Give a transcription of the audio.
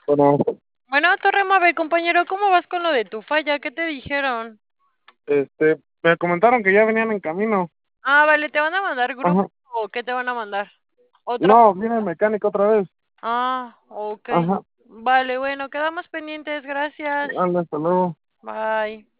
Bueno, Bueno, Torremo, a ver, compañero, ¿cómo vas con lo de tu falla? ¿Qué te dijeron? me comentaron que ya venían en camino. Ah, vale, ¿te van a mandar grupo Ajá. o qué te van a mandar? ¿Otra? No, viene el mecánico otra vez. Ah, ok. Ajá. Vale, bueno, quedamos pendientes, gracias. Anda, hasta luego. Bye.